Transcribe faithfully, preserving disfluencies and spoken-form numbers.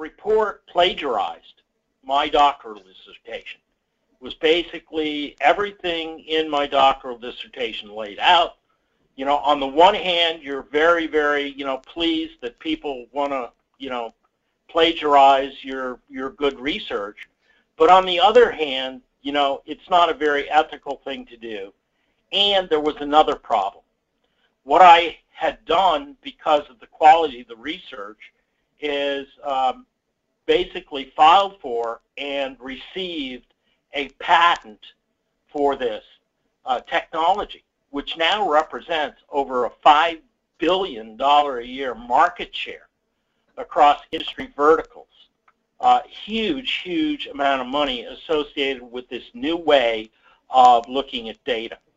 report plagiarized my doctoral dissertation. It was basically everything in my doctoral dissertation laid out. You know, on the one hand, you're very, very, you know, pleased that people want to, you know, plagiarize your, your good research. But on the other hand, you know, it's not a very ethical thing to do. And there was another problem. What I had done, because of the quality of the research, is um, basically filed for and received a patent for this uh, technology, which now represents over a five billion dollars a year market share across industry verticals. Uh, huge, huge amount of money associated with this new way of looking at data.